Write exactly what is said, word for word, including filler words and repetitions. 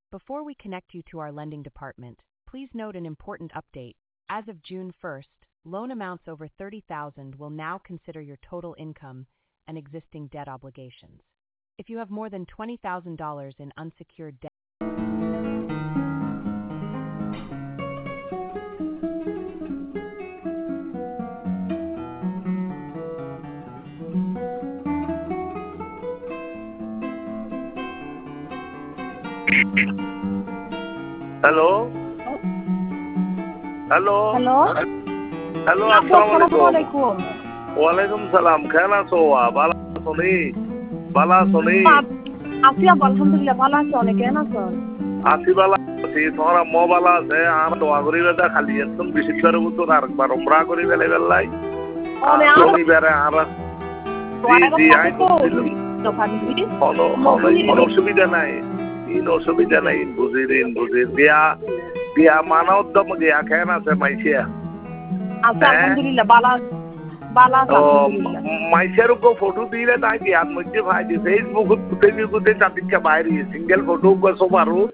Before we connect you to our lending department, please note an important update. As of June first, loan amounts over thirty thousand dollars will now consider your total income and existing debt obligations. If you have more than twenty thousand dollars in unsecured debt, Hello? Hello? Hello Hello, আসসালামু Assalamualaikum. আলাইকুম Walaikum salam. Khair aso? Bala soni? Bala soni? আছি আব্বা, আলহামদুলিল্লাহ ভালো আছি। অনেক কেন আছেন? Asi bala asi. Tomara mo bala ase. Amar doa kori beda khali একদম বিশ করে বছর আরেকবার উমরা করি বেলে বেলাই। অনে আমি বেরে আর জি জি আই কোনো কোনো অসুবিধা নাই। ইন অসুবিধা নাই। বুঝির ইন বুঝির দিয়া দিয়া মানা উদ্যম দিয়া কেন আছে মাইছিয়া? আচ্ছা আলহামদুলিল্লাহ ভালো ভালো আছি আলহামদুলিল্লাহ। মাইসের কো ফটো দিলে তাই কি আর মধ্যে ভাই দি ফেসবুক ফেসবুক তে চাপিকা বাইরে সিঙ্গেল ফটো কো সবারু